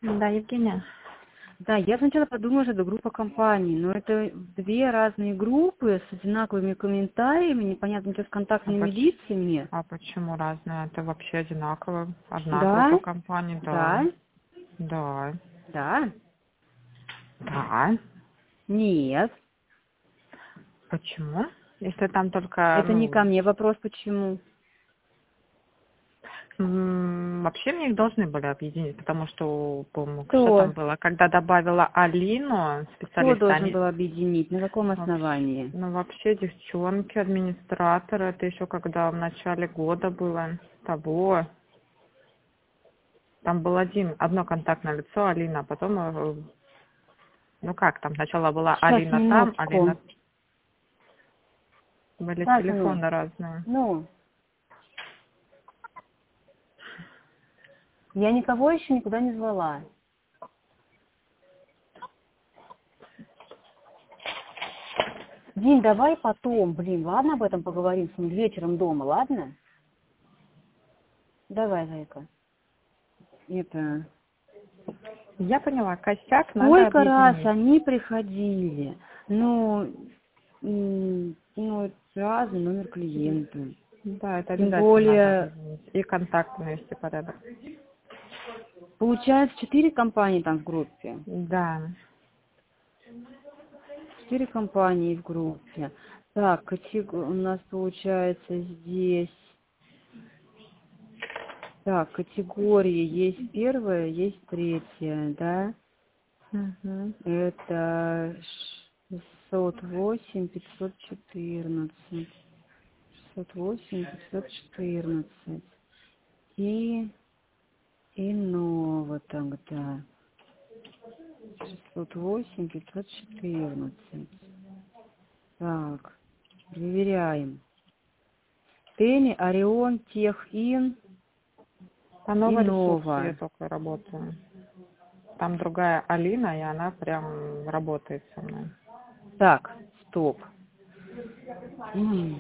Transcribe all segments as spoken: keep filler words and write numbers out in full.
Да, Евгения. Да, я сначала подумала, что это группа компаний, но это две разные группы с одинаковыми комментариями, непонятно, что с А, контактными поч- лицами. а почему разные? Это вообще одинаково. Одна группа Да, компаний, да. да, Да. да, Да. нет. Почему? Если там только, Это не ко ну, мне вопрос, почему. м, вообще мне их должны были объединить, потому что, помню, что Кто? там было, когда добавила Алину, Кто специалиста, должен они был объединить? На каком вообще, основании? ну, вообще девчонки, администраторы, это еще когда в начале года было, того, там был один, одно контактное лицо, Алина, а потом, э, ну как там, сначала была Сейчас, Алина там, Алина, минутку. были Да, сынок. телефоны разные. Ну, я никого еще никуда не звала. Дим, давай потом, блин, ладно, об этом поговорим с ним вечером дома, ладно? Давай, зайка. Это... Я поняла, косяк надо Сколько раз объединить. они приходили? Ну, м, ну, это разный номер клиента. Да, это Тем обязательно надо более, объединить. И контакты навести порядок. получается, четыре компании там в группе. Да. Четыре компании в группе. Так, катего- у нас получается здесь... Так, категории есть первая, есть третья, да? Мгм. Это шестьсот восемь, пятьсот четырнадцать. шестьсот восемь, пятьсот четырнадцать. И, и ново тогда. шестьсот восемь, пятьсот четырнадцать. Так, проверяем. Тени, Орион, Техин По и новой ресурсу я Нова. только работаю. Там другая Алина, и она прям работает со мной. Так, стоп. М,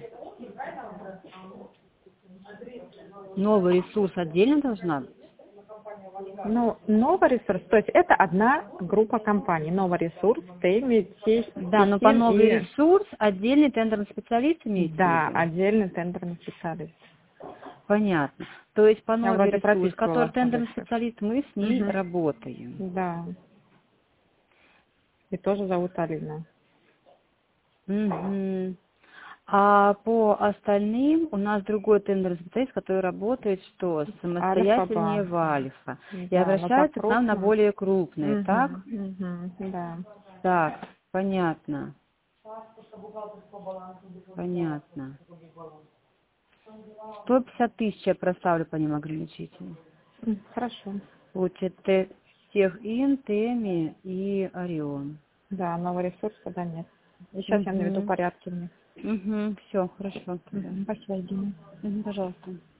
Новый ресурс отдельно должна быть? Ну, новый ресурс, то есть это одна группа компаний. Новый ресурс, Теми, Да, но по Техин новый и, ресурс отдельный тендерный специалист имеется в да, виду? отдельный тендерный специалист. Понятно. То есть по Я новый вроде ресурс, который прописывала в тендерный кодексе. специалист, мы с ней Угу. работаем. Да. И тоже зовут Алина. Мгм. А по остальным у нас другой тендерный специалист, который работает что? Самостоятельнее Альфа-Ба. в Альфа. И Да, но по обращается к нам на крупным. более крупные, так? Угу, угу, да. Так, понятно. Понятно. сто пятьдесят тысяч я проставлю по ним ограничительно. М, Хорошо. Получит Т- Техин, Теми и Орион. Да, новый ресурс тогда нет. И сейчас я наведу Угу. порядки в них. Угу. Все, хорошо тогда. Мгм, Спасибо, Евгения. Мгм, пожалуйста.